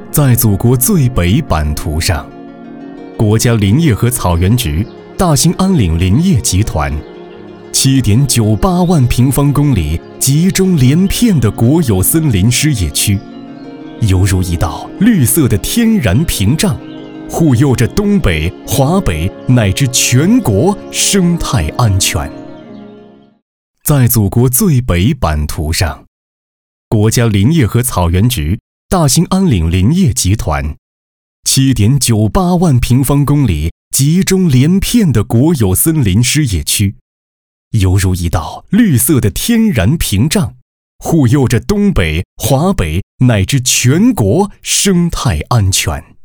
在祖国最北版图上，国家林业和草原局大兴安岭林业集团7.98万平方公里集中连片的国有森林湿野区，犹如一道绿色的天然屏障，护佑着东北、华北乃至全国生态安全。在祖国最北版图上，国家林业和草原局大兴安岭林业集团7.98万平方公里集中连片的国有森林湿野区，犹如一道绿色的天然屏障，护佑着东北、华北乃至全国生态安全。